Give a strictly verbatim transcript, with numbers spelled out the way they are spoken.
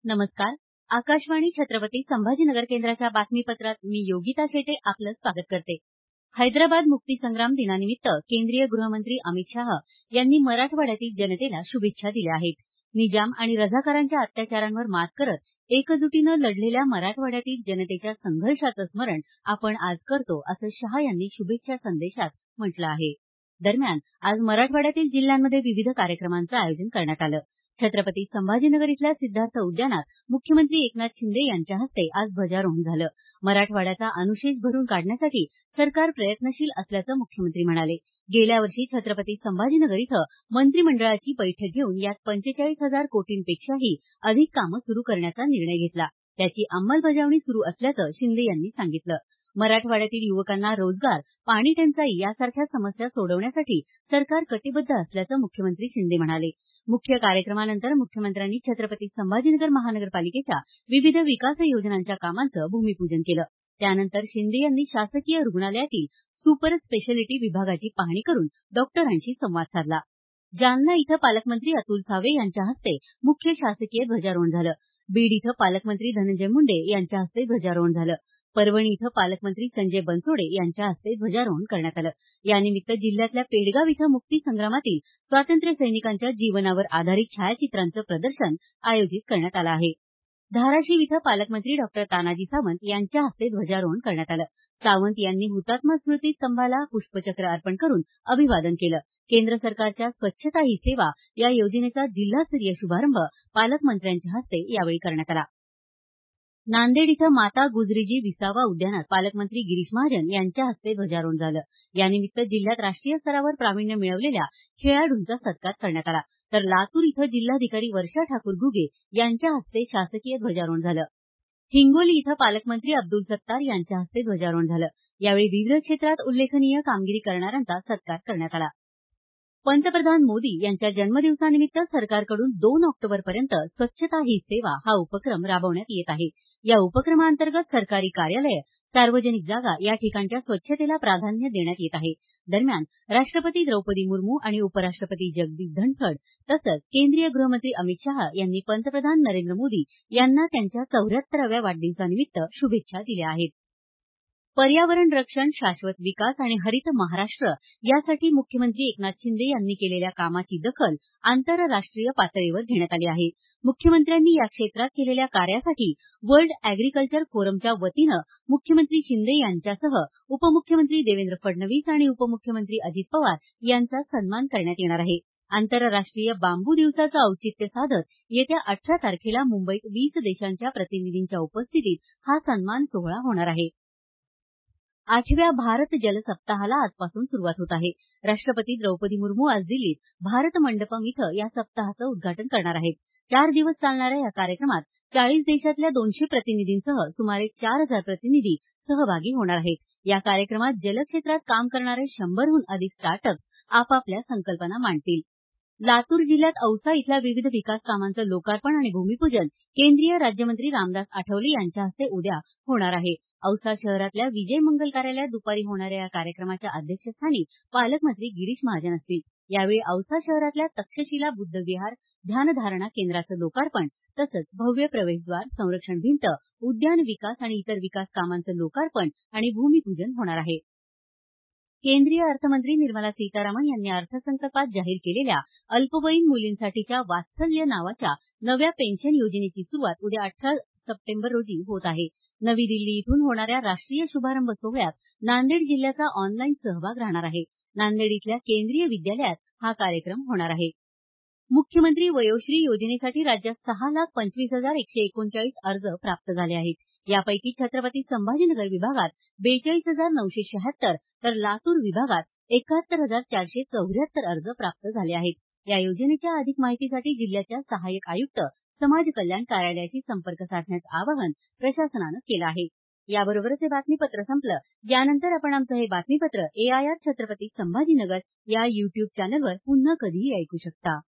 नमस्कार. आकाशवाणी छत्रपती संभाजीनगर केंद्राच्या बातमीपत्रात मी योगिता शेटे आपलं स्वागत करते. हैदराबाद मुक्तीसंग्राम दिनानिमित्त केंद्रीय गृहमंत्री अमित शाह यांनी मराठवाड्यातील जनतेला शुभेच्छा दिल्या आहेत. निजाम आणि रझाकारांच्या अत्याचारांवर मात करत एकजुटीनं लढलेल्या मराठवाड्यातील जनतेच्या संघर्षाचं स्मरण आपण आज करतो, असं शाह यांनी शुभेच्छा संदेशात म्हटलं आहे. दरम्यान आज मराठवाड्यातील जिल्ह्यांमध्ये विविध कार्यक्रमांचं आयोजन करण्यात आलं. छत्रपती संभाजीनगर इथल्या सिद्धार्थ उद्यानात मुख्यमंत्री एकनाथ शिंदे यांच्या हस्ते आज ध्वजारोहण झालं. मराठवाड्याचा अनुशेष भरून काढण्यासाठी सरकार प्रयत्नशील असल्याचं मुख्यमंत्री म्हणाले. गेल्या वर्षी छत्रपती संभाजीनगर इथं मंत्रिमंडळाची बैठक घेऊन यात पंचेचाळीस हजार कोटींपेक्षाही अधिक कामं सुरू करण्याचा निर्णय घेतला. त्याची अंमलबजावणी सुरू असल्याचं शिंदे यांनी सांगितलं. मराठवाड्यातील युवकांना रोजगार, पाणी टंचाई यासारख्या समस्या सोडवण्यासाठी सरकार कटिबद्ध असल्याचं मुख्यमंत्री शिंदे म्हणाले. मुख्य कार्यक्रमानंतर मुख्यमंत्र्यांनी छत्रपती संभाजीनगर महानगरपालिकेच्या विविध विकास योजनांच्या कामांचं भूमिपूजन केलं. त्यानंतर शिंदे यांनी शासकीय रुग्णालयातील सुपर स्पेशालिटी विभागाची पाहणी करून डॉक्टरांशी संवाद साधला. जालना इथं पालकमंत्री अतुल सावे यांच्या हस्ते मुख्य शासकीय ध्वजारोहण झालं. बीड इथं पालकमंत्री धनंजय मुंडे यांच्या हस्ते ध्वजारोहण झालं. परभणी इथं पालकमंत्री संजय बनसोडे यांच्या हस्ते ध्वजारोहण करण्यात आलं. यानिमित्त जिल्ह्यातल्या पेडगाव इथं मुक्ती संग्रामातील स्वातंत्र्य सैनिकांच्या जीवनावर आधारित छायाचित्रांचं प्रदर्शन आयोजित करण्यात आलं आहे. धाराशिव इथं पालकमंत्री डॉ तानाजी सावंत यांच्या हस्ते ध्वजारोहण करण्यात आलं. सावंत यांनी हुतात्मा स्मृती स्तंभाला पुष्पचक्र अर्पण करून अभिवादन केलं. केंद्र सरकारच्या स्वच्छता ही सेवा या योजनेचा जिल्हास्तरीय शुभारंभ पालकमंत्र्यांच्या हस्ते यावेळी करण्यात आला. नांदेड इथं माता गुजरीजी विसावा उद्यानात पालकमंत्री गिरीश महाजन यांच्या हस्ते ध्वजारोहण झालं. यानिमित्त जिल्ह्यात राष्ट्रीय स्तरावर प्रावीण्य मिळवलेल्या खेळाडूंचा सत्कार करण्यात आला. तर लातूर इथं जिल्हाधिकारी वर्षा ठाकूर घुगे यांच्या हस्ते शासकीय ध्वजारोहण झालं. हिंगोली इथं पालकमंत्री अब्दुल सत्तार यांच्या हस्ते ध्वजारोहण झालं. यावेळी विविध क्षेत्रात उल्लेखनीय कामगिरी करणाऱ्यांचा सत्कार करण्यात आला. पंतप्रधान मोदी यांच्या जन्मदिवसानिमित्त सरकारकडून दोन ऑक्टोबरपर्यंत स्वच्छता ही सेवा हा उपक्रम राबवण्यात येत आहे. या उपक्रमाअंतर्गत सरकारी कार्यालय, सार्वजनिक जागा या ठिकाणच्या स्वच्छतेला प्राधान्य देण्यात येत आहे. दरम्यान राष्ट्रपती द्रौपदी मुर्मू आणि उपराष्ट्रपती जगदीप धनखड तसंच केंद्रीय गृहमंत्री अमित शाह यांनी पंतप्रधान नरेंद्र मोदी यांना त्यांच्या चौऱ्याहत्तराव्या वाढदिवसानिमित्त शुभेच्छा दिल्या आहेत. पर्यावरण रक्षण, शाश्वत विकास आणि हरित महाराष्ट्र यासाठी मुख्यमंत्री एकनाथ शिंदे यांनी केलेल्या कामाची दखल आंतरराष्ट्रीय पातळीवर घेण्यात आली आहे. मुख्यमंत्र्यांनी या क्षेत्रात केलेल्या कार्यासाठी वर्ल्ड अॅग्रिकल्चर फोरमच्या वतीनं मुख्यमंत्री शिंदे यांच्यासह उपमुख्यमंत्री देवेंद्र फडणवीस आणि उपमुख्यमंत्री अजित पवार यांचा सन्मान करण्यात येणार आहे. आंतरराष्ट्रीय बांबू दिवसाचं औचित्य साधत येत्या अठरा तारखेला मुंबईत वीस देशांच्या प्रतिनिधींच्या उपस्थितीत हा सन्मान सोहळा होणार आहे. आठव्या भारत जल सप्ताहाला आजपासून सुरुवात होत आहे. राष्ट्रपती द्रौपदी मुर्मू आज दिल्लीत भारत मंडपम इथं या सप्ताहाचं उद्घाटन करणार आहेत. चार दिवस चालणाऱ्या या कार्यक्रमात चाळीस देशातल्या दोनशे प्रतिनिधींसह सुमारे चार हजार प्रतिनिधी सहभागी होणार आहेत. या कार्यक्रमात जलक्षेत्रात काम करणारे शंभरहून अधिक स्टार्टअप्स आपापल्या संकल्पना मांडतील. लातूर जिल्ह्यात औसा इथल्या विविध विकास कामांचं लोकार्पण आणि भूमिपूजन केंद्रीय राज्यमंत्री रामदास आठवले यांच्या हस्ते उद्या होणार आहे. औसा शहरातल्या विजय मंगल कार्यालयात दुपारी होणाऱ्या या कार्यक्रमाच्या अध्यक्षस्थानी पालकमंत्री गिरीश महाजन असतील. यावेळी औसा शहरातल्या तक्षशिला बुद्ध विहार ध्यानधारणा केंद्राचं लोकार्पण तसंच भव्य प्रवेशद्वार, संरक्षण भिंत, उद्यान विकास आणि इतर विकास कामांचं लोकार्पण आणि भूमिपूजन होणार आहे. केंद्रीय अर्थमंत्री निर्मला सीतारामन यांनी अर्थसंकल्पात जाहीर केलेल्या अल्पवयीन मुलींसाठीच्या वात्सल्य नावाच्या नव्या पेन्शन योजनेची सुरुवात उद्या अठरा सप्टेंबर रोजी होत आहे. नवी दिल्ली इथून होणाऱ्या राष्ट्रीय शुभारंभ सोहळ्यात नांदेड जिल्ह्याचा ऑनलाईन सहभाग राहणार आहे. नांदेड इथल्या केंद्रीय विद्यालयात हा कार्यक्रम होणार आहे. मुख्यमंत्री वयोश्री योजनेसाठी राज्यात सहा लाख पंचवीस हजार एकशे एकोणचाळीस अर्ज प्राप्त झाले आहेत. यापैकी छत्रपती संभाजीनगर विभागात बेचाळीस हजार नऊशे शहात्तर तर लातूर विभागात एकाहत्तर हजार चारशे चौऱ्याहत्तर अर्ज प्राप्त झाले आहेत. या योजनेच्या अधिक माहितीसाठी जिल्ह्याच्या सहाय्यक आयुक्त समाज कल्याण कार्यालयाशी संपर्क साधण्याचं आवाहन प्रशासनानं केलं आहे. याबरोबरच हे बातमीपत्र संपलं. यानंतर आपण आमचं हे बातमीपत्र एआयआर छत्रपती संभाजीनगर या युट्यूब चॅनलवर पुन्हा कधीही ऐकू शकता.